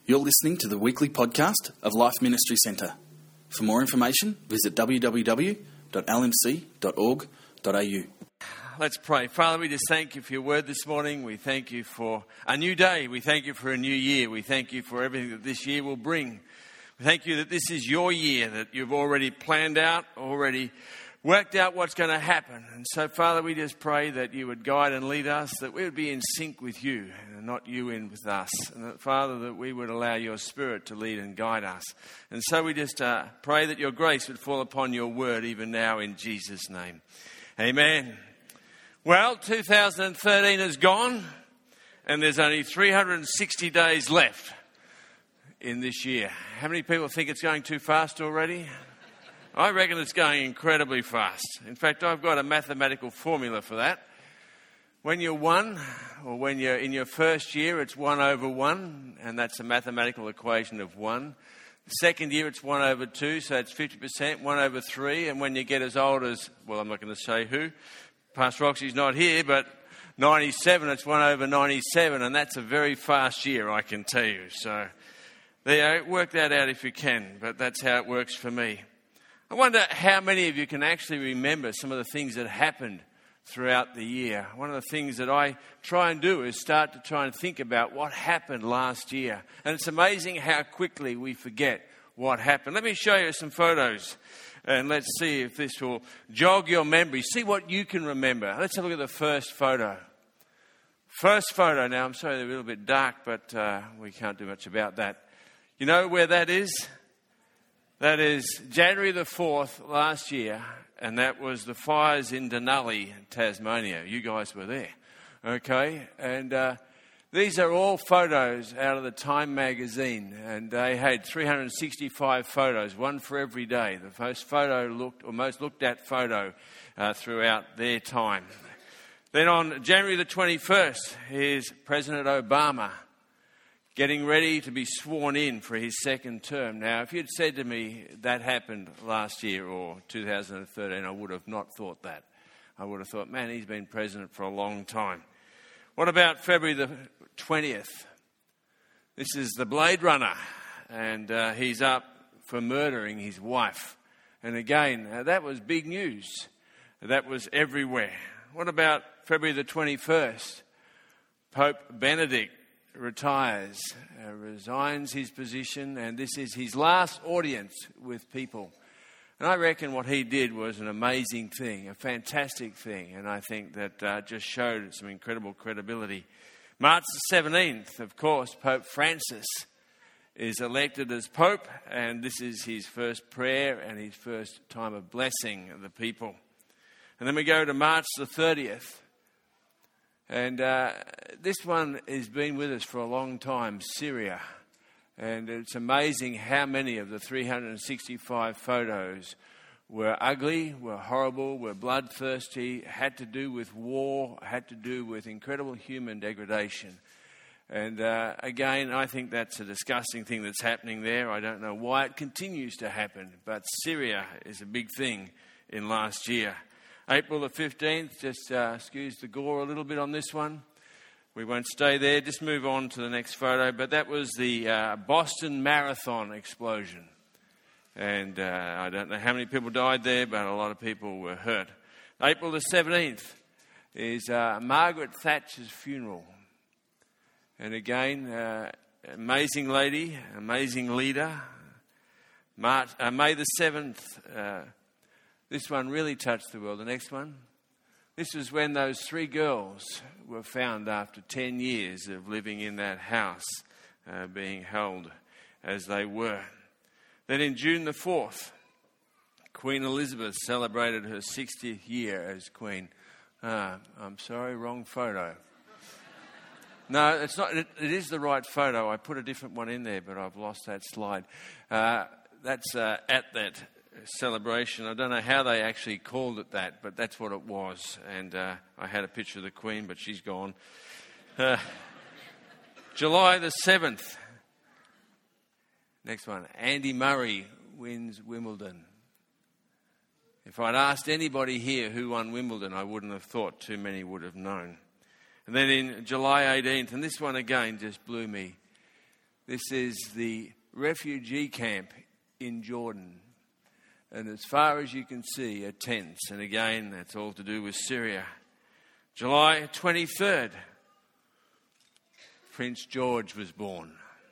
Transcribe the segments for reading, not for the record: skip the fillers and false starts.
You're listening to the weekly podcast of Life Ministry Centre. For more information, visit www.lmc.org.au. Let's pray. Father, we just thank you for your word this morning. We thank you for a new day. We thank you for a new year. We thank you for everything that this year will bring. We thank you that this is your year, that you've already planned out, already worked out what's going to happen. And so, Father, we just pray that you would guide and lead us, that we would be in sync with you and not you in with us. And that, Father, that we would allow your Spirit to lead and guide us. And so we just pray that your grace would fall upon your word even now in Jesus' name. Amen. Well, 2013 is gone and there's only 360 days left in this year. How many people think it's going too fast already? I reckon it's going incredibly fast. In fact, I've got a mathematical formula for that. When you're one, or when you're in your first year, it's 1 over 1, and that's a mathematical equation of 1. The second year, it's 1 over 2, so it's 50%, 1 over 3. And when you get as old as, well, I'm not going to say who, Pastor Roxy's not here, but 97, it's 1 over 97, and that's a very fast year, I can tell you. So there, work that out if you can, but that's how it works for me. I wonder how many of you can actually remember some of the things that happened throughout the year. One of the things that I try and do is start to try and think about what happened last year. And it's amazing how quickly we forget what happened. Let me show you some photos and let's see if this will jog your memory. See what you can remember. Let's have a look at the first photo. First photo. Now, I'm sorry they're a little bit dark, but we can't do much about that. You know where that is? That is January the 4th last year, and that was the fires in Denali, Tasmania. You guys were there, okay? And these are all photos out of the Time magazine, and they had 365 photos, one for every day. The most looked at photo throughout their time. Then on January the 21st, here's President Obama getting ready to be sworn in for his second term. Now, if you'd said to me that happened last year or 2013, I would have not thought that. I would have thought, man, he's been president for a long time. What about February the 20th? This is the Blade Runner, and he's up for murdering his wife. And again, that was big news. That was everywhere. What about February the 21st? Pope Benedict retires, resigns his position, and this is his last audience with people. And I reckon what he did was an amazing thing, a fantastic thing, and I think that just showed some incredible credibility. March the 17th, of course, Pope Francis is elected as Pope, and this is his first prayer and his first time of blessing of the people. And then we go to March the 30th. And this one has been with us for a long time, Syria. And it's amazing how many of the 365 photos were ugly, were horrible, were bloodthirsty, had to do with war, had to do with incredible human degradation. And again, I think that's a disgusting thing that's happening there. I don't know why it continues to happen, but Syria is a big thing in last year. April the 15th, just excuse the gore a little bit on this one. We won't stay there, just move on to the next photo. But that was the Boston Marathon explosion. And I don't know how many people died there, but a lot of people were hurt. April the 17th is Margaret Thatcher's funeral. And again, amazing lady, amazing leader. May the 7th... This one really touched the world. The next one. This was when those 3 girls were found after 10 years of living in that house, being held as they were. Then in June the 4th, Queen Elizabeth celebrated her 60th year as Queen. I'm sorry, wrong photo. No, it's not. It is the right photo. I put a different one in there, but I've lost that slide. That's at that celebration. I don't know how they actually called it that, but that's what it was. And I had a picture of the Queen, but she's gone. July the 7th. Next one. Andy Murray wins Wimbledon. If I'd asked anybody here who won Wimbledon, I wouldn't have thought too many would have known. And then in July 18th, and this one again just blew me. This is the refugee camp in Jordan. And as far as you can see are tents. And again, that's all to do with Syria. July 23rd, Prince George was born.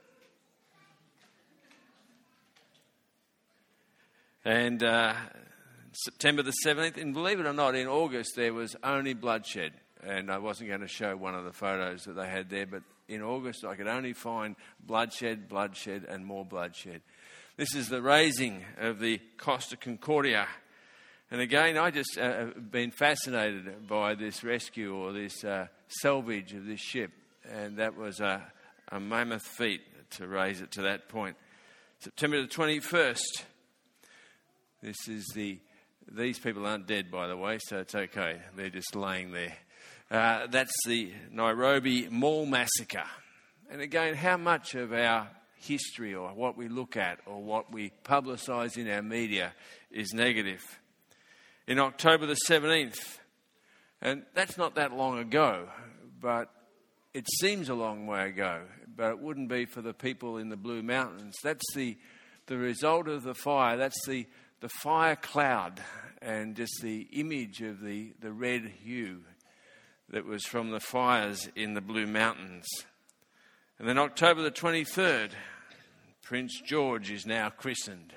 And September the 17th, and believe it or not, in August there was only bloodshed. And I wasn't going to show one of the photos that they had there, but in August I could only find bloodshed, bloodshed and more bloodshed. This is the raising of the Costa Concordia. And again, I just have been fascinated by this rescue or this salvage of this ship. And that was a mammoth feat to raise it to that point. September the 21st. This is these people aren't dead, by the way, so it's okay. They're just laying there. That's the Nairobi Mall Massacre. And again, how much of our history or what we look at or what we publicise in our media is negative. In October the 17th, and that's not that long ago, but it seems a long way ago, but it wouldn't be for the people in the Blue Mountains. That's the result of the fire. That's the fire cloud and just the image of the red hue that was from the fires in the Blue Mountains. And then October the 23rd, Prince George is now christened.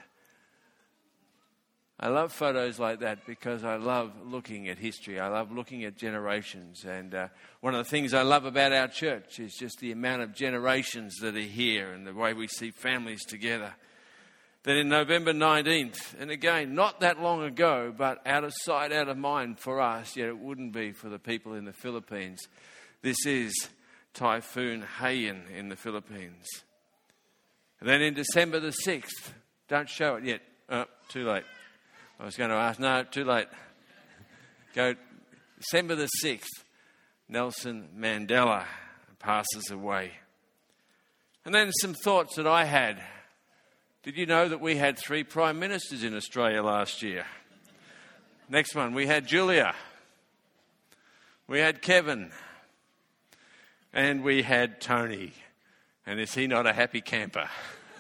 I love photos like that because I love looking at history. I love looking at generations. And one of the things I love about our church is just the amount of generations that are here and the way we see families together. Then in November 19th, and again, not that long ago, but out of sight, out of mind for us, yet it wouldn't be for the people in the Philippines. This is Typhoon Haiyan in the Philippines. And then in December the 6th, don't show it yet. Oh, too late. I was going to ask, no, too late. Go December the 6th, Nelson Mandela passes away. And then some thoughts that I had. Did you know that we had 3 prime ministers in Australia last year? Next one, we had Julia. We had Kevin. And we had Tony. And is he not a happy camper?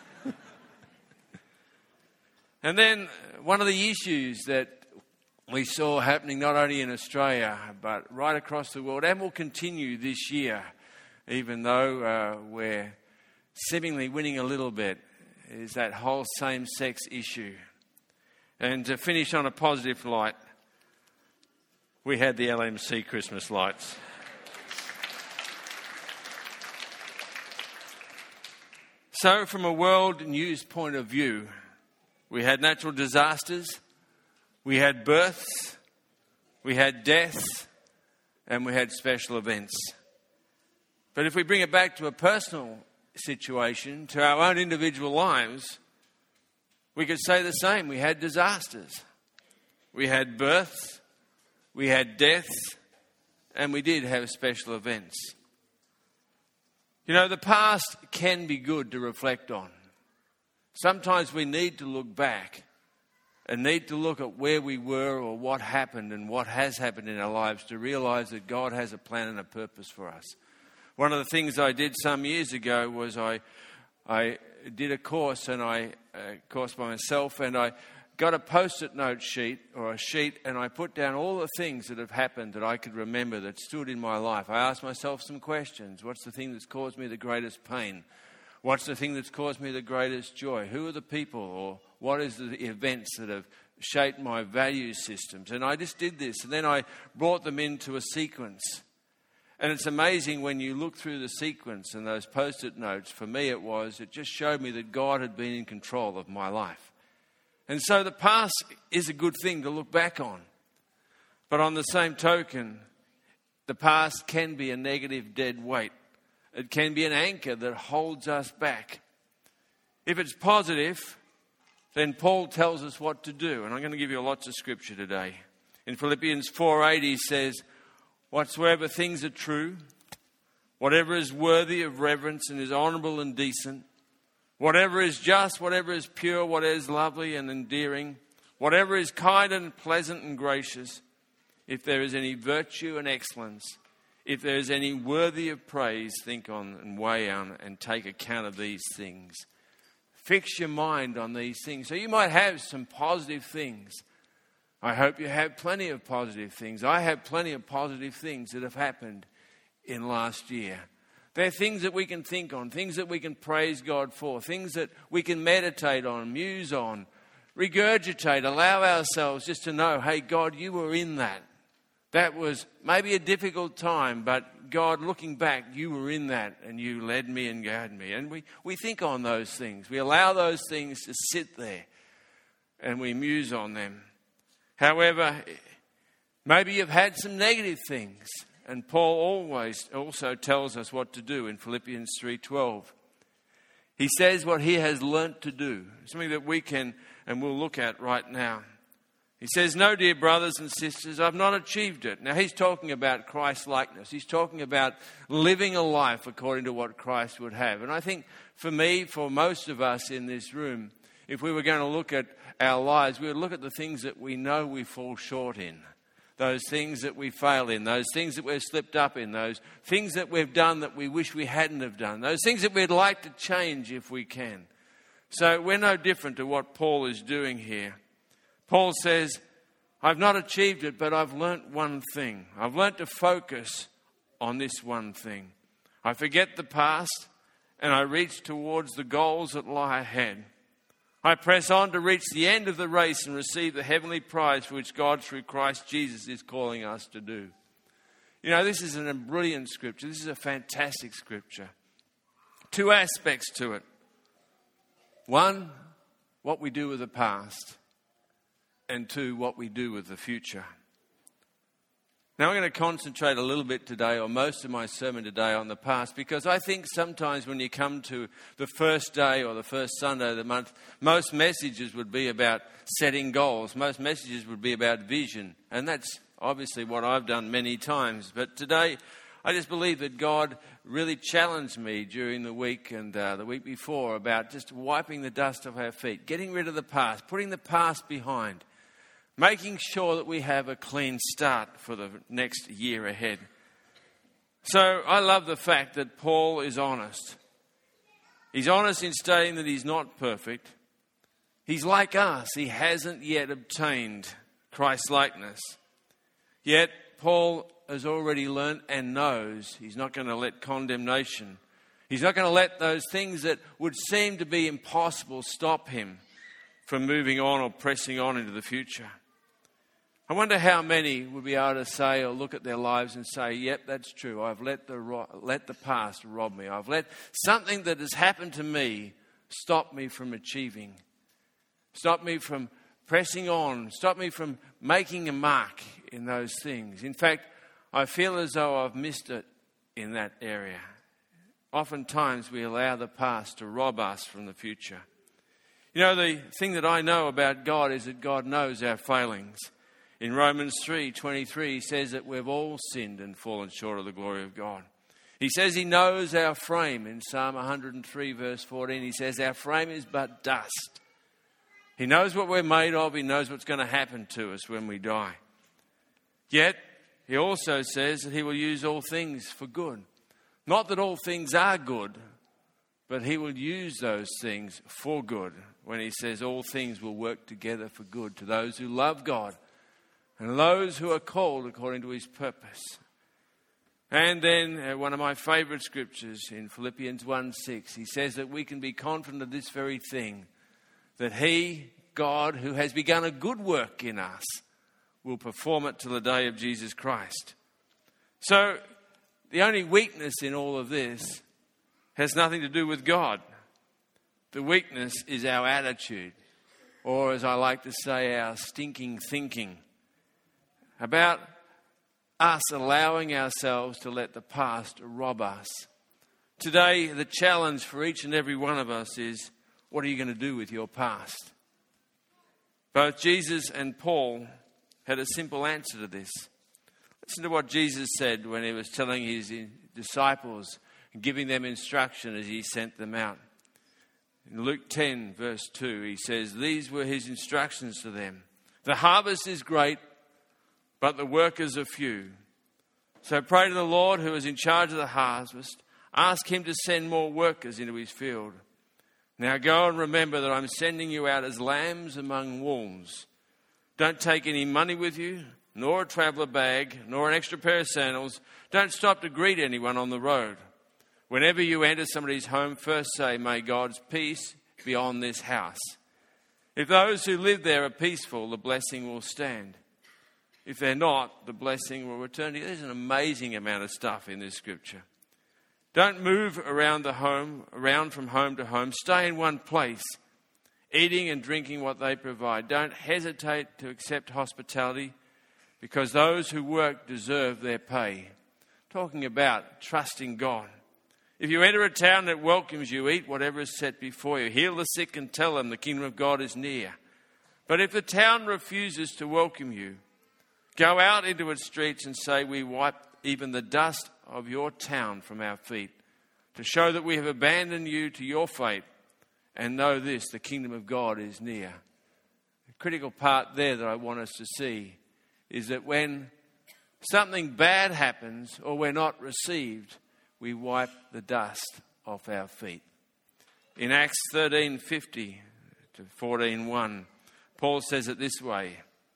And then one of the issues that we saw happening not only in Australia but right across the world and will continue this year, even though we're seemingly winning a little bit, is that whole same-sex issue. And to finish on a positive light, we had the LMC Christmas lights. So from a world news point of view, we had natural disasters, we had births, we had deaths, and we had special events. But if we bring it back to a personal situation, to our own individual lives, we could say the same. We had disasters, we had births, we had deaths, and we did have special events. You know, the past can be good to reflect on. Sometimes we need to look back and need to look at where we were or what happened and what has happened in our lives to realise that God has a plan and a purpose for us. One of the things I did some years ago was I did a course by myself, and I got a post-it note sheet or a sheet, and I put down all the things that have happened that I could remember that stood in my life. I asked myself some questions. What's the thing that's caused me the greatest pain? What's the thing that's caused me the greatest joy? Who are the people, or what is the events that have shaped my value systems? And I just did this, and then I brought them into a sequence. And it's amazing when you look through the sequence and those post-it notes. For me it just showed me that God had been in control of my life. And so the past is a good thing to look back on. But on the same token, the past can be a negative dead weight. It can be an anchor that holds us back. If it's positive, then Paul tells us what to do. And I'm going to give you lots of scripture today. In Philippians 4:8 he says, whatsoever things are true, whatever is worthy of reverence and is honourable and decent, whatever is just, whatever is pure, whatever is lovely and endearing, whatever is kind and pleasant and gracious, if there is any virtue and excellence, if there's any worthy of praise, think on and weigh on and take account of these things. Fix your mind on these things. So you might have some positive things. I hope you have plenty of positive things. I have plenty of positive things that have happened in last year. They're things that we can think on, things that we can praise God for, things that we can meditate on, muse on, regurgitate, allow ourselves just to know, hey, God, you were in that. That was maybe a difficult time, but God, looking back, you were in that and you led me and guided me. And we think on those things. We allow those things to sit there and we muse on them. However, maybe you've had some negative things. And Paul always also tells us what to do in Philippians 3:12. He says what he has learnt to do, something that we can and we'll look at right now. He says, no, dear brothers and sisters, I've not achieved it. Now, he's talking about Christ-likeness. He's talking about living a life according to what Christ would have. And I think for me, for most of us in this room, if we were going to look at our lives, we would look at the things that we know we fall short in. Those things that we fail in, those things that we've slipped up in, those things that we've done that we wish we hadn't have done, those things that we'd like to change if we can. So we're no different to what Paul is doing here. Paul says, I've not achieved it, but I've learnt one thing. I've learnt to focus on this one thing. I forget the past and I reach towards the goals that lie ahead. I press on to reach the end of the race and receive the heavenly prize for which God through Christ Jesus is calling us to do. You know, this is a brilliant scripture. This is a fantastic scripture. Two aspects to it. One, what we do with the past. And two, what we do with the future. Now I'm going to concentrate a little bit today, or most of my sermon today, on the past, because I think sometimes when you come to the first day or the first Sunday of the month, most messages would be about setting goals. Most messages would be about vision. And that's obviously what I've done many times. But today, I just believe that God really challenged me during the week and the week before about just wiping the dust off our feet, getting rid of the past, putting the past behind. Making sure that we have a clean start for the next year ahead. So I love the fact that Paul is honest. He's honest in stating that he's not perfect. He's like us. He hasn't yet obtained Christ-likeness. Yet Paul has already learnt and knows he's not going to let condemnation. He's not going to let those things that would seem to be impossible stop him from moving on or pressing on into the future. I wonder how many would be able to say or look at their lives and say, yep, that's true. I've let the past rob me. I've let something that has happened to me stop me from achieving. Stop me from pressing on. Stop me from making a mark in those things. In fact, I feel as though I've missed it in that area. Oftentimes we allow the past to rob us from the future. You know, the thing that I know about God is that God knows our failings. In Romans 3:23, he says that we've all sinned and fallen short of the glory of God. He says he knows our frame. In Psalm 103, verse 14, he says our frame is but dust. He knows what we're made of. He knows what's going to happen to us when we die. Yet, he also says that he will use all things for good. Not that all things are good, but he will use those things for good when he says all things will work together for good to those who love God and those who are called according to his purpose. And then one of my favourite scriptures in Philippians 1:6, he says that we can be confident of this very thing, that he, God, who has begun a good work in us, will perform it till the day of Jesus Christ. So the only weakness in all of this has nothing to do with God. The weakness is our attitude, or as I like to say, our stinking thinking about us allowing ourselves to let the past rob us. Today, the challenge for each and every one of us is, what are you going to do with your past? Both Jesus and Paul had a simple answer to this. Listen to what Jesus said when he was telling his disciples and giving them instruction as he sent them out. In Luke 10, verse 2, he says, these were his instructions to them. The harvest is great, but the workers are few. So pray to the Lord who is in charge of the harvest. Ask him to send more workers into his field. Now go and remember that I'm sending you out as lambs among wolves. Don't take any money with you, nor a traveller bag, nor an extra pair of sandals. Don't stop to greet anyone on the road. Whenever you enter somebody's home, first say, may God's peace be on this house. If those who live there are peaceful, the blessing will stand. If they're not, the blessing will return to you. There's an amazing amount of stuff in this scripture. Don't move around from home to home. Stay in one place, eating and drinking what they provide. Don't hesitate to accept hospitality, because those who work deserve their pay. Talking about trusting God. If you enter a town that welcomes you, eat whatever is set before you. Heal the sick and tell them the kingdom of God is near. But if the town refuses to welcome you, go out into its streets and say, we wipe even the dust of your town from our feet, to show that we have abandoned you to your fate. And know this, the kingdom of God is near. The critical part there that I want us to see is that when something bad happens or we're not received, we wipe the dust off our feet. In Acts 13:50 to 14:1, Paul says it this way.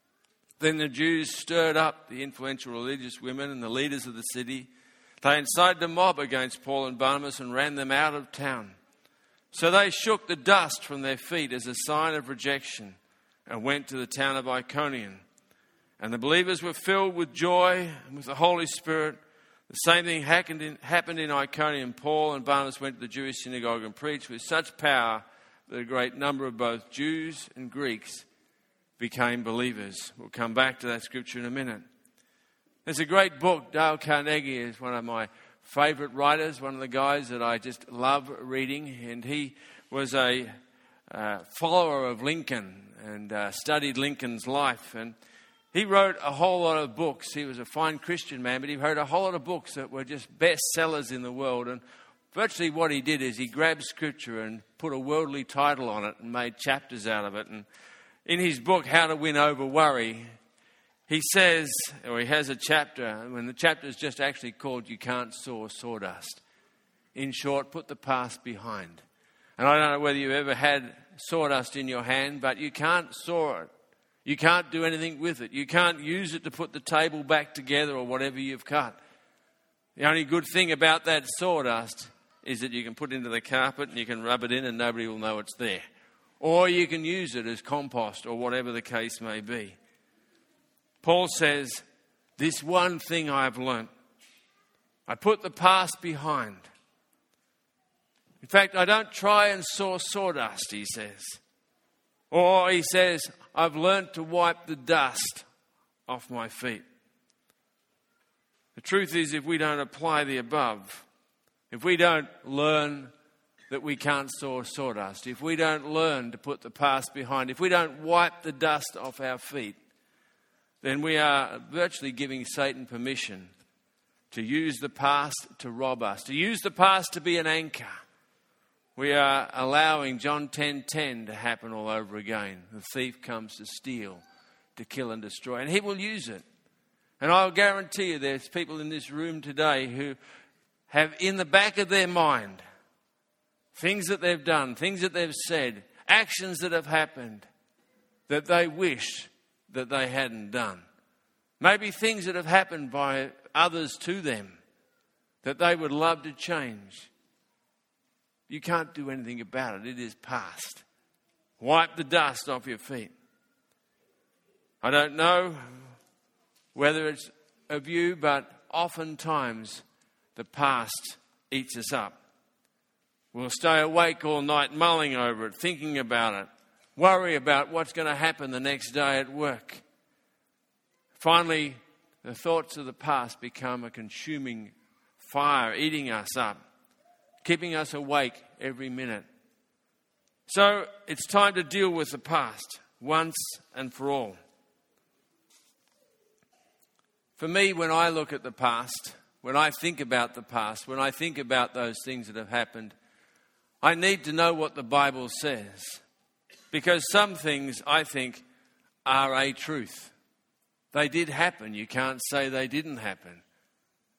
Then the Jews stirred up the influential religious women and the leaders of the city. They incited a mob against Paul and Barnabas and ran them out of town. So they shook the dust from their feet as a sign of rejection and went to the town of Iconium. And the believers were filled with joy and with the Holy Spirit. The same thing happened in Iconium. Paul and Barnabas went to the Jewish synagogue and preached with such power that a great number of both Jews and Greeks became believers. We'll come back to that scripture in a minute. There's a great book. Dale Carnegie is one of my favourite writers, one of the guys that I just love reading. And he was a follower of Lincoln and studied Lincoln's life. And he wrote a whole lot of books. He was a fine Christian man, but he wrote a whole lot of books that were just bestsellers in the world. And virtually what he did is he grabbed scripture and put a worldly title on it and made chapters out of it. And in his book, How to Win Over Worry, he says, or he has a chapter, and the chapter is just actually called You Can't Soar Sawdust. In short, put the past behind. And I don't know whether you've ever had sawdust in your hand, but you can't saw it. You can't do anything with it. You can't use it to put the table back together or whatever you've cut. The only good thing about that sawdust is that you can put it into the carpet and you can rub it in and nobody will know it's there. Or you can use it as compost or whatever the case may be. Paul says, this one thing I've learnt, I put the past behind. In fact, I don't try and saw sawdust, he says. Or he says, I've learnt to wipe the dust off my feet. The truth is, if we don't apply the above, if we don't learn that we can't saw sawdust, if we don't learn to put the past behind, if we don't wipe the dust off our feet, then we are virtually giving Satan permission to use the past to rob us, to use the past to be an anchor. We are allowing John 10:10 to happen all over again. The thief comes to steal, to kill and destroy. And he will use it. And I'll guarantee you there's people in this room today who have in the back of their mind things that they've done, things that they've said, actions that have happened that they wish that they hadn't done. Maybe things that have happened by others to them that they would love to change. You can't do anything about it. It is past. Wipe the dust off your feet. I don't know whether it's of you, but oftentimes the past eats us up. We'll stay awake all night mulling over it, thinking about it, worry about what's going to happen the next day at work. Finally, the thoughts of the past become a consuming fire, eating us up, keeping us awake every minute. So it's time to deal with the past once and for all. For me, when I look at the past, when I think about the past, when I think about those things that have happened, I need to know what the Bible says. Because some things, I think, are a truth. They did happen. You can't say they didn't happen.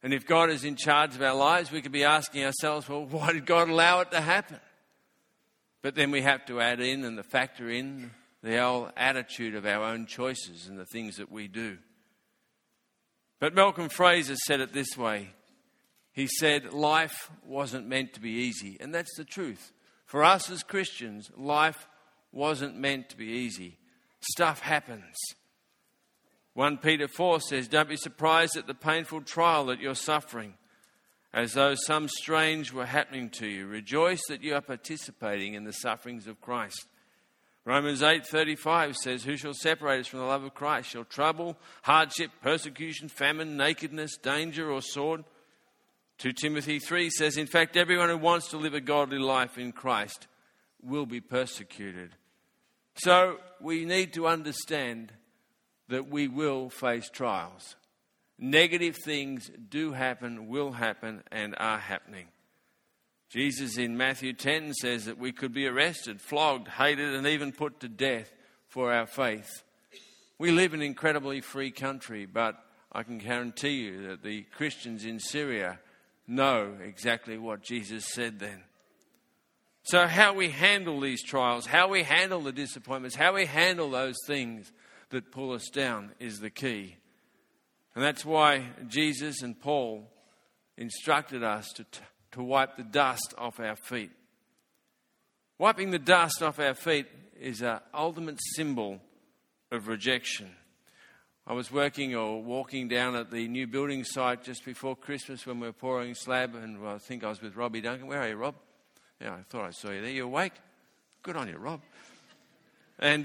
And if God is in charge of our lives, we could be asking ourselves, well, why did God allow it to happen? But then we have to add in and factor in the whole attitude of our own choices and the things that we do. But Malcolm Fraser said it this way. He said, life wasn't meant to be easy. And that's the truth. For us as Christians, life wasn't meant to be easy. Stuff happens. 1 Peter 4 says, don't be surprised at the painful trial that you're suffering, as though some strange were happening to you. Rejoice that you are participating in the sufferings of Christ. Romans 8:35 says, who shall separate us from the love of Christ? Shall trouble, hardship, persecution, famine, nakedness, danger, or sword? 2 Timothy 3 says, in fact, everyone who wants to live a godly life in Christ will be persecuted. So we need to understand that we will face trials. Negative things do happen, will happen, and are happening. Jesus in Matthew 10 says that we could be arrested, flogged, hated, and even put to death for our faith. We live in an incredibly free country, but I can guarantee you that the Christians in Syria know exactly what Jesus said then. So how we handle these trials, how we handle the disappointments, how we handle those things that pull us down is the key. And that's why Jesus and Paul instructed us to wipe the dust off our feet. Wiping the dust off our feet is an ultimate symbol of rejection. I was walking down at the new building site just before Christmas when we were pouring slab, and I think I was with Robbie Duncan. Where are you, Rob? Yeah, I thought I saw you there. You awake? Good on you, Rob. And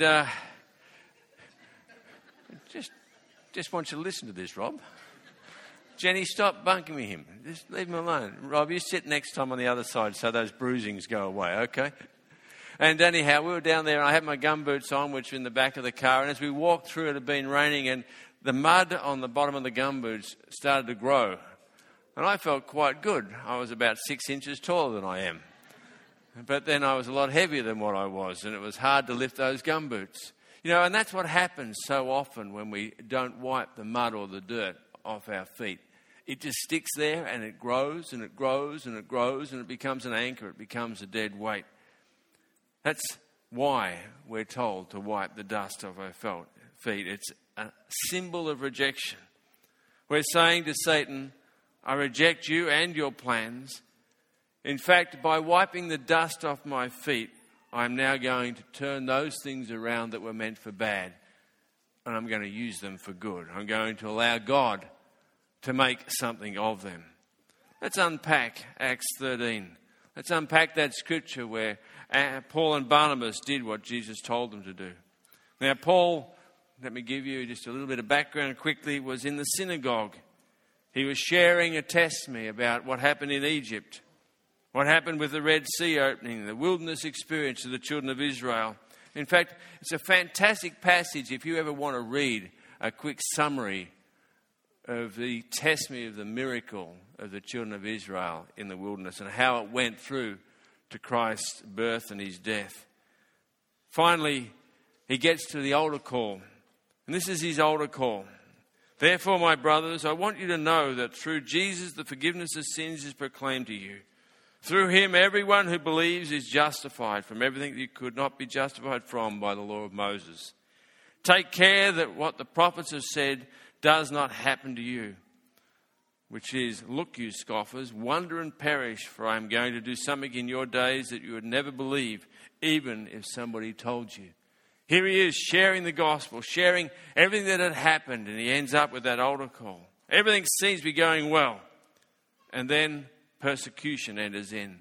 just want you to listen to this, Rob. Jenny, stop bunking with him. Just leave him alone. Rob, you sit next time on the other side so those bruisings go away, okay? And anyhow, we were down there and I had my gumboots on, which were in the back of the car. And as we walked through, it had been raining and the mud on the bottom of the gumboots started to grow. And I felt quite good. I was about 6 inches taller than I am. But then I was a lot heavier than what I was, and it was hard to lift those gumboots. You know, and that's what happens so often when we don't wipe the mud or the dirt off our feet. It just sticks there and it grows and it grows and it grows and it becomes an anchor. It becomes a dead weight. That's why we're told to wipe the dust off our feet. It's a symbol of rejection. We're saying to Satan, I reject you and your plans. In fact, by wiping the dust off my feet, I'm now going to turn those things around that were meant for bad, and I'm going to use them for good. I'm going to allow God to make something of them. Let's unpack Acts 13. Let's unpack that scripture where Paul and Barnabas did what Jesus told them to do. Now, Paul, let me give you just a little bit of background quickly, was in the synagogue. He was sharing a testimony about what happened in Egypt, what happened with the Red Sea opening, the wilderness experience of the children of Israel. In fact, it's a fantastic passage if you ever want to read a quick summary of the testimony of the miracle of the children of Israel in the wilderness and how it went through to Christ's birth and his death. Finally, he gets to the altar call. And this is his altar call. Therefore, my brothers, I want you to know that through Jesus, the forgiveness of sins is proclaimed to you. Through him, everyone who believes is justified from everything that you could not be justified from by the law of Moses. Take care that what the prophets have said does not happen to you, which is, look, you scoffers, wonder and perish, for I am going to do something in your days that you would never believe, even if somebody told you. Here he is sharing the gospel, sharing everything that had happened, and he ends up with that altar call. Everything seems to be going well. And then persecution enters in.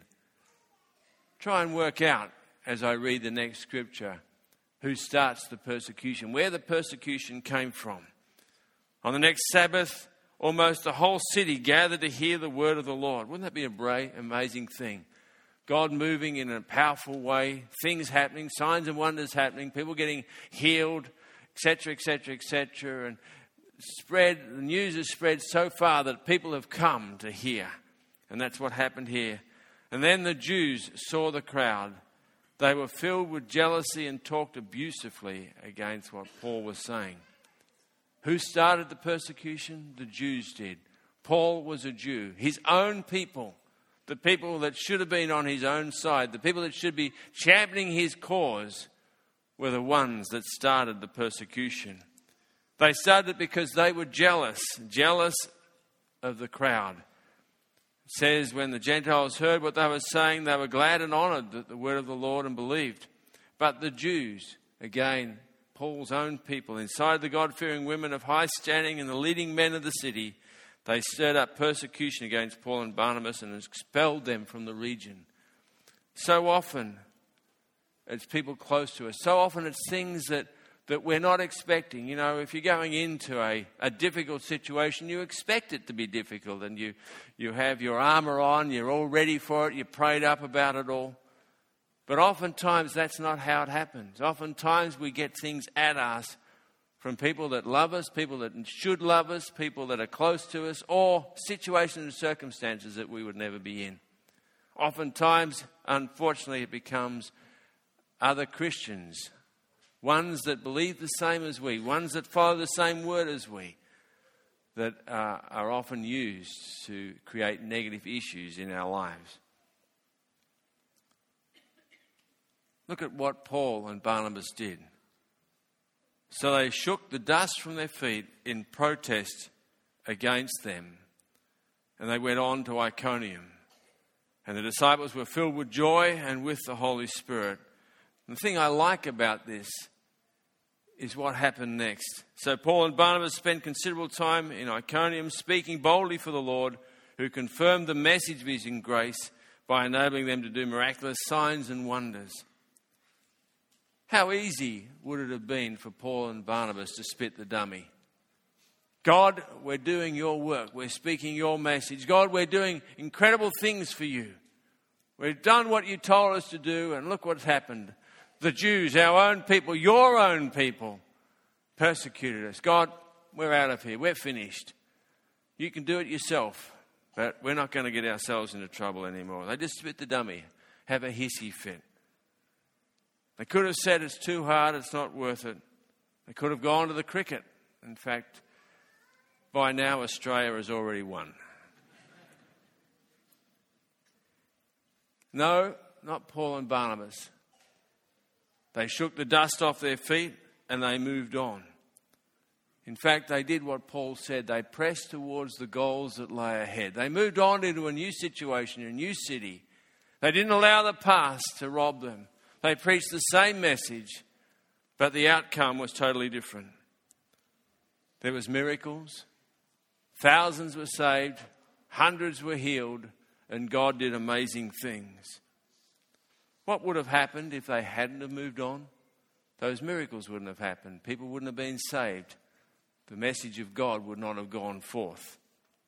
Try and work out, as I read the next scripture, who starts the persecution, where the persecution came from. On the next Sabbath, almost the whole city gathered to hear the word of the Lord. Wouldn't that be a amazing thing? God moving in a powerful way, things happening, signs and wonders happening, people getting healed, etc., etc., etc. And the news has spread so far that people have come to hear. And that's what happened here. And then the Jews saw the crowd. They were filled with jealousy and talked abusively against what Paul was saying. Who started the persecution? The Jews did. Paul was a Jew. His own people, the people that should have been on his own side, the people that should be championing his cause, were the ones that started the persecution. They started it because they were jealous of the crowd. It says when the Gentiles heard what they were saying, they were glad and honoured at the word of the Lord and believed. But the Jews, again, Paul's own people, inside the God-fearing women of high standing and the leading men of the city, they stirred up persecution against Paul and Barnabas and expelled them from the region. So often, it's people close to us. So often it's things that we're not expecting. You know, if you're going into a difficult situation, you expect it to be difficult and you have your armour on, you're all ready for it, you're prayed up about it all. But oftentimes that's not how it happens. Oftentimes we get things at us from people that love us, people that should love us, people that are close to us, or situations and circumstances that we would never be in. Oftentimes, unfortunately, it becomes other Christians, ones that believe the same as we, ones that follow the same word as we, that are often used to create negative issues in our lives. Look at what Paul and Barnabas did. So they shook the dust from their feet in protest against them, and they went on to Iconium. And the disciples were filled with joy and with the Holy Spirit. And the thing I like about this is what happened next. So Paul and Barnabas spent considerable time in Iconium speaking boldly for the Lord, who confirmed the message of his grace by enabling them to do miraculous signs and wonders. How easy would it have been for Paul and Barnabas to spit the dummy? God, we're doing your work. We're speaking your message. God, we're doing incredible things for you. We've done what you told us to do, and look what's happened. The Jews, our own people, your own people, persecuted us. God, we're out of here. We're finished. You can do it yourself, but we're not going to get ourselves into trouble anymore. They just spit the dummy, have a hissy fit. They could have said it's too hard, it's not worth it. They could have gone to the cricket. In fact, by now Australia has already won. No, not Paul and Barnabas. They shook the dust off their feet and they moved on. In fact, they did what Paul said. They pressed towards the goals that lay ahead. They moved on into a new situation, a new city. They didn't allow the past to rob them. They preached the same message, but the outcome was totally different. There was miracles, thousands were saved, hundreds were healed, and God did amazing things. What would have happened if they hadn't have moved on? Those miracles wouldn't have happened. People wouldn't have been saved. The message of God would not have gone forth.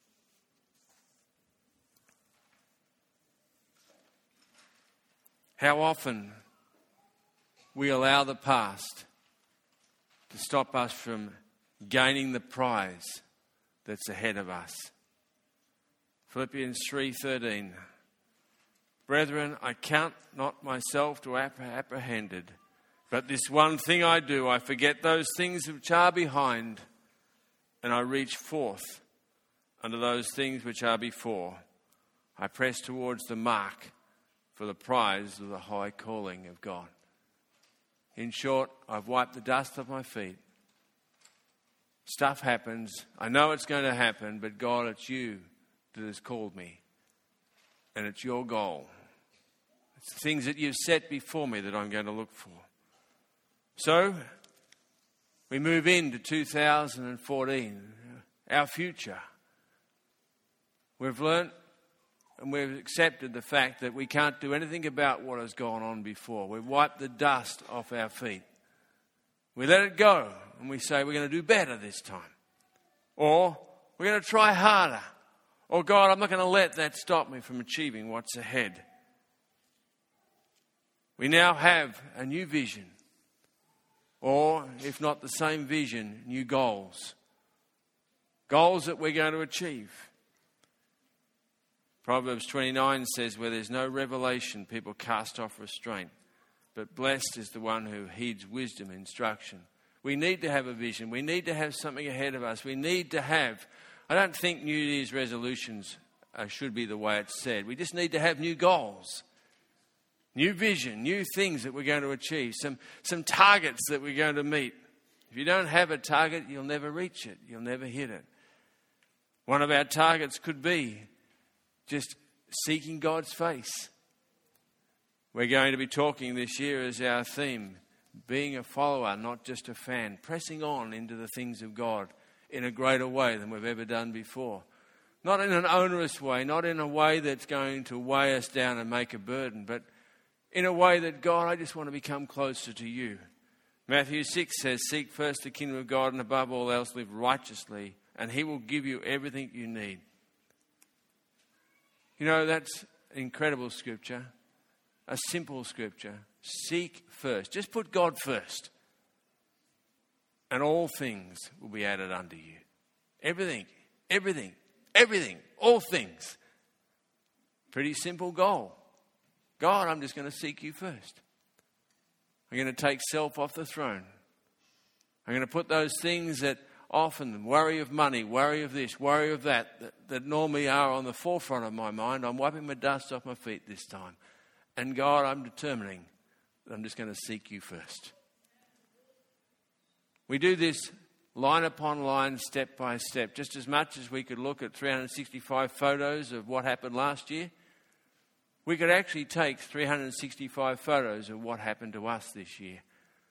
How often we allow the past to stop us from gaining the prize that's ahead of us. Philippians 3:13. Brethren, I count not myself to have apprehended, but this one thing I do, I forget those things which are behind, and I reach forth unto those things which are before. I press towards the mark for the prize of the high calling of God. In short, I've wiped the dust off my feet. Stuff happens. I know it's going to happen, but God, it's you that has called me. And it's your goal. It's the things that you've set before me that I'm going to look for. So, we move into 2014, our future. We've learnt and we've accepted the fact that we can't do anything about what has gone on before. We've wiped the dust off our feet. We let it go and we say we're going to do better this time. Or we're going to try harder. Or God, I'm not going to let that stop me from achieving what's ahead. We now have a new vision. Or, if not the same vision, new goals. Goals that we're going to achieve. Proverbs 29 says, where there's no revelation, people cast off restraint. But blessed is the one who heeds wisdom and instruction. We need to have a vision. We need to have something ahead of us. We need to have I don't think New Year's resolutions should be the way it's said. We just need to have new goals, new vision, new things that we're going to achieve, some targets that we're going to meet. If you don't have a target, you'll never reach it. You'll never hit it. One of our targets could be just seeking God's face. We're going to be talking this year as our theme, being a follower, not just a fan, pressing on into the things of God in a greater way than we've ever done before. Not in an onerous way, not in a way that's going to weigh us down and make a burden, but in a way that, God, I just want to become closer to you. Matthew 6 says, seek first the kingdom of God and above all else live righteously, and he will give you everything you need. You know, that's incredible scripture, a simple scripture. Seek first. Just put God first. And all things will be added unto you. Everything, everything, everything, all things. Pretty simple goal. God, I'm just going to seek you first. I'm going to take self off the throne. I'm going to put those things that often worry of money, worry of this, worry of that normally are on the forefront of my mind. I'm wiping my dust off my feet this time. And God, I'm determining that I'm just going to seek you first. We do this line upon line, step by step. Just as much as we could look at 365 photos of what happened last year, we could actually take 365 photos of what happened to us this year.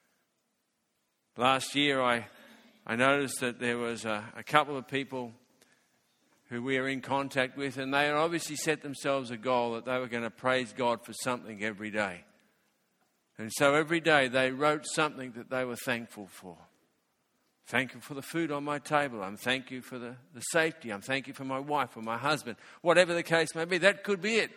Last year, I noticed that there was a couple of people who we are in contact with, and they had obviously set themselves a goal that they were going to praise God for something every day. And so every day they wrote something that they were thankful for. Thankful for the food on my table. I'm thank you for the safety. I'm thank you for my wife or my husband. Whatever the case may be, that could be it.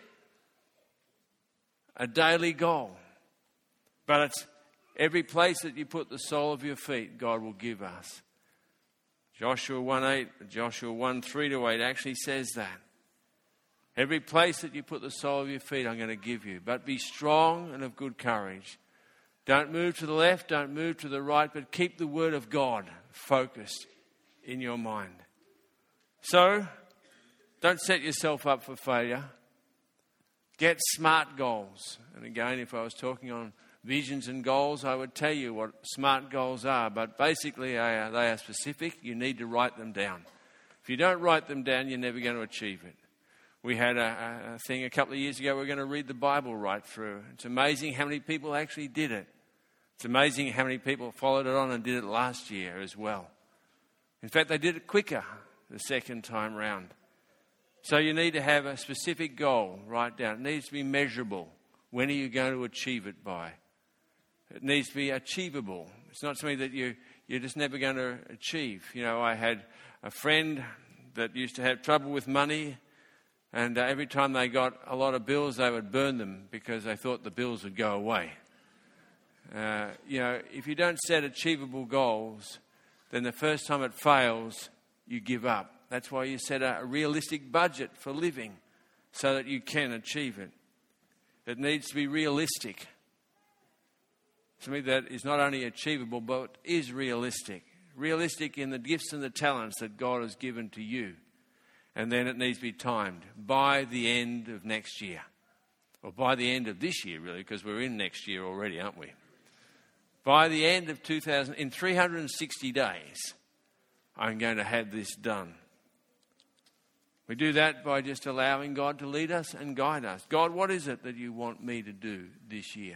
A daily goal. But it's every place that you put the sole of your feet, God will give us. Joshua 1:8, Joshua 1:3-8 actually says that. Every place that you put the sole of your feet, I'm going to give you. But be strong and of good courage. Don't move to the left, don't move to the right, but keep the word of God focused in your mind. So, don't set yourself up for failure. Get SMART goals. And again, if I was talking on visions and goals, I would tell you what SMART goals are. But basically, they are specific. You need to write them down. If you don't write them down, you're never going to achieve it. We had a thing a couple of years ago, we're going to read the Bible right through. It's amazing how many people actually did it. It's amazing how many people followed it on and did it last year as well. In fact, they did it quicker the second time round. So you need to have a specific goal, write down. It needs to be measurable. When are you going to achieve it by? It needs to be achievable. It's not something that you're just never going to achieve. You know, I had a friend that used to have trouble with money, and every time they got a lot of bills, they would burn them because they thought the bills would go away. If you don't set achievable goals, then the first time it fails, you give up. That's why you set a realistic budget for living so that you can achieve it. It needs to be realistic. Something that is not only achievable, but is realistic. Realistic in the gifts and the talents that God has given to you. And then it needs to be timed by the end of next year. Or by the end of this year, really, because we're in next year already, aren't we? By the end of in 360 days, I'm going to have this done. We do that by just allowing God to lead us and guide us. God, what is it that you want me to do this year?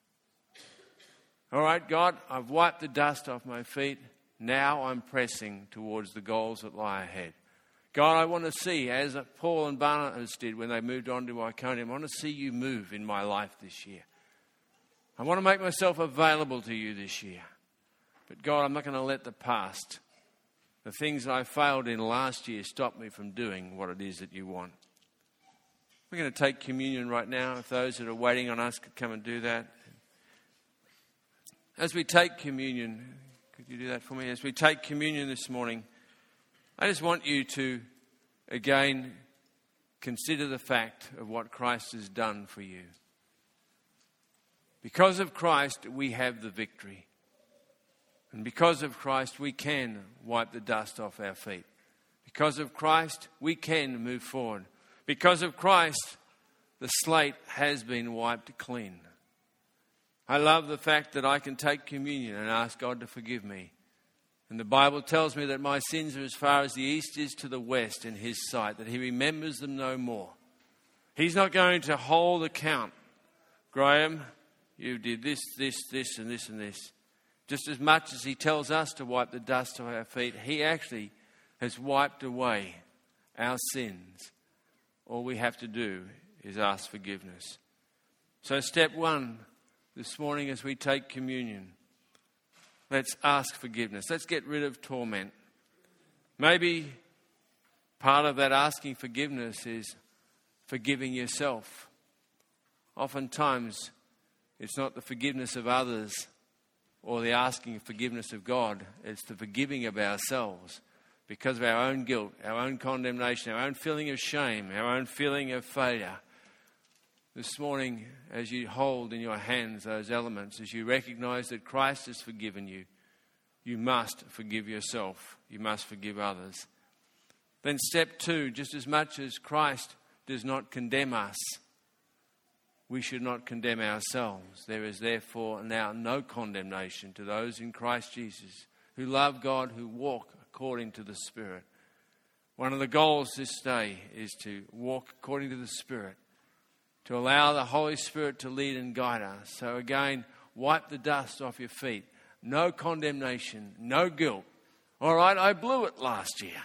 All right, God, I've wiped the dust off my feet. Now I'm pressing towards the goals that lie ahead. God, I want to see, as Paul and Barnabas did when they moved on to Iconium, I want to see you move in my life this year. I want to make myself available to you this year. But God, I'm not going to let the past, the things that I failed in last year, stop me from doing what it is that you want. We're going to take communion right now. If those that are waiting on us could come and do that. As we take communion, could you do that for me? As we take communion this morning, I just want you to, again, consider the fact of what Christ has done for you. Because of Christ, we have the victory. And because of Christ, we can wipe the dust off our feet. Because of Christ, we can move forward. Because of Christ, the slate has been wiped clean. I love the fact that I can take communion and ask God to forgive me. And the Bible tells me that my sins are as far as the east is to the west in His sight, that He remembers them no more. He's not going to hold account. Graham, you did this, this, this, and this, and this. Just as much as He tells us to wipe the dust off our feet, He actually has wiped away our sins. All we have to do is ask forgiveness. So step one this morning as we take communion, let's ask forgiveness. Let's get rid of torment. Maybe part of that asking forgiveness is forgiving yourself. Oftentimes, it's not the forgiveness of others or the asking forgiveness of God. It's the forgiving of ourselves because of our own guilt, our own condemnation, our own feeling of shame, our own feeling of failure. This morning, as you hold in your hands those elements, as you recognize that Christ has forgiven you, you must forgive yourself. You must forgive others. Then step two, just as much as Christ does not condemn us, we should not condemn ourselves. There is therefore now no condemnation to those in Christ Jesus who love God, who walk according to the Spirit. One of the goals this day is to walk according to the Spirit, to allow the Holy Spirit to lead and guide us. So again, wipe the dust off your feet. No condemnation, no guilt. All right, I blew it last year.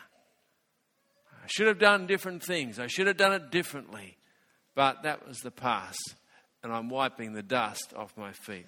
I should have done different things. I should have done it differently. But that was the past, and I'm wiping the dust off my feet.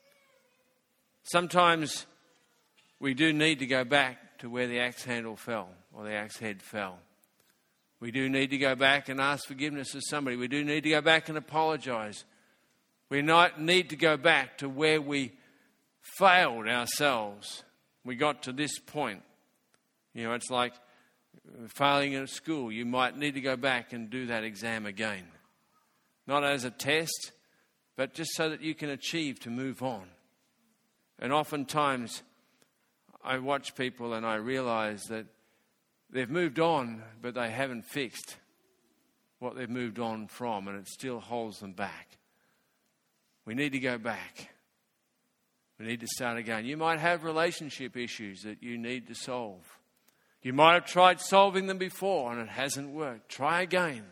Sometimes we do need to go back to where the axe handle fell or the axe head fell. We do need to go back and ask forgiveness of somebody. We do need to go back and apologize. We need to go back to where we failed ourselves. We got to this point. You know, it's like failing at school. You might need to go back and do that exam again. Not as a test, but just so that you can achieve to move on. And oftentimes, I watch people and I realize that they've moved on, but they haven't fixed what they've moved on from, and it still holds them back. We need to go back. We need to start again. You might have relationship issues that you need to solve. You might have tried solving them before and it hasn't worked. Try again.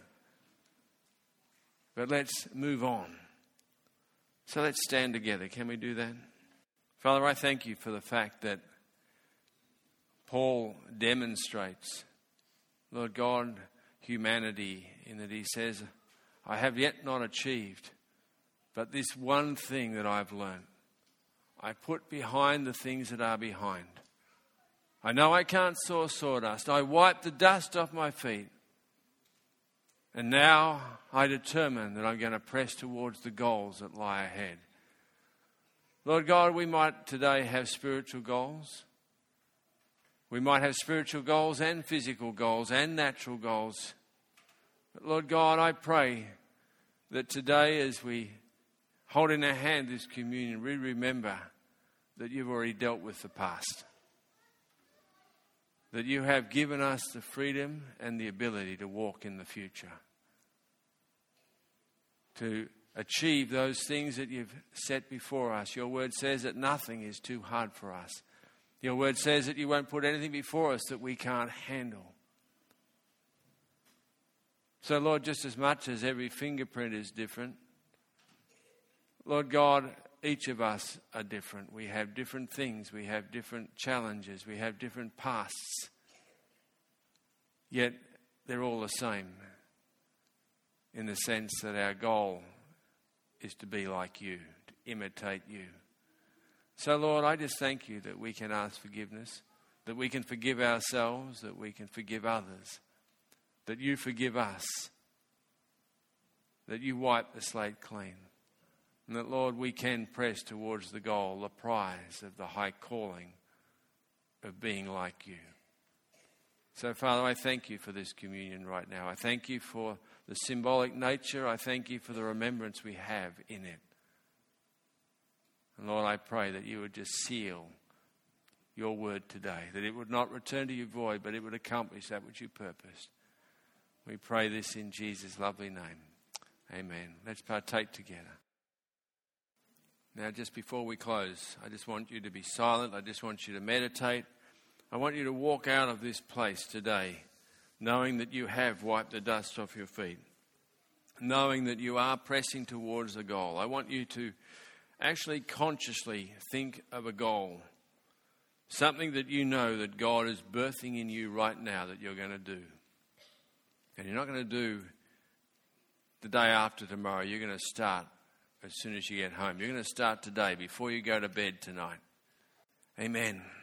But let's move on. So let's stand together. Can we do that? Father, I thank you for the fact that Paul demonstrates, Lord God, humanity in that he says, I have yet not achieved, but this one thing that I've learned, I put behind the things that are behind. I know I can't soar sawdust. I wipe the dust off my feet. And now I determine that I'm going to press towards the goals that lie ahead. Lord God, we might today have spiritual goals. We might have spiritual goals and physical goals and natural goals. But Lord God, I pray that today as we hold in our hand this communion, we remember that you've already dealt with the past. That you have given us the freedom and the ability to walk in the future. To achieve those things that you've set before us. Your word says that nothing is too hard for us. Your word says that you won't put anything before us that we can't handle. So Lord, just as much as every fingerprint is different, Lord God, each of us are different. We have different things. We have different challenges. We have different pasts. Yet they're all the same in the sense that our goal is to be like you, to imitate you. So Lord, I just thank you that we can ask forgiveness, that we can forgive ourselves, that we can forgive others, that you forgive us, that you wipe the slate clean. And that, Lord, we can press towards the goal, the prize of the high calling of being like you. So, Father, I thank you for this communion right now. I thank you for the symbolic nature. I thank you for the remembrance we have in it. And, Lord, I pray that you would just seal your word today, that it would not return to you void, but it would accomplish that which you purposed. We pray this in Jesus' lovely name. Amen. Let's partake together. Now, just before we close, I just want you to be silent. I just want you to meditate. I want you to walk out of this place today knowing that you have wiped the dust off your feet, knowing that you are pressing towards a goal. I want you to actually consciously think of a goal, something that you know that God is birthing in you right now that you're going to do. And you're not going to do the day after tomorrow. You're going to start as soon as you get home. You're going to start today before you go to bed tonight. Amen.